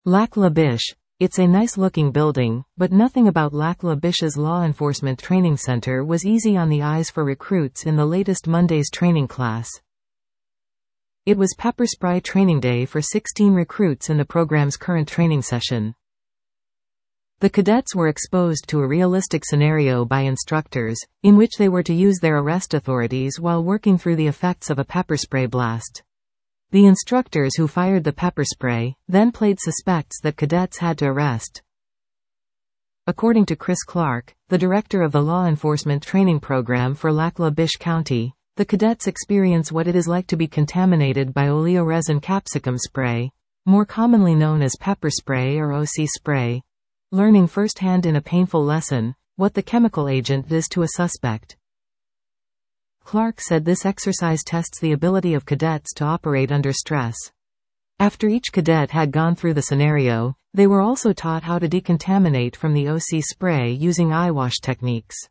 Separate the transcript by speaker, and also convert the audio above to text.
Speaker 1: Lac La Biche. It's a nice-looking building, but nothing about Lac La Biche's law enforcement training center was easy on the eyes for recruits in the latest Monday's training class. It was pepper spray training day for 16 recruits in the program's current training session. The cadets were exposed to a realistic scenario by instructors, in which they were to use their arrest authorities while working through the effects of a pepper spray blast. The instructors who fired the pepper spray then played suspects that cadets had to arrest. According to Chris Clark, the director of the law enforcement training program for Lac La Biche County, the cadets experience what it is like to be contaminated by oleoresin capsicum spray, more commonly known as pepper spray or OC spray, learning firsthand in a painful lesson what the chemical agent does to a suspect. Clark said this exercise tests the ability of cadets to operate under stress. After each cadet had gone through the scenario, they were also taught how to decontaminate from the OC spray using eyewash techniques.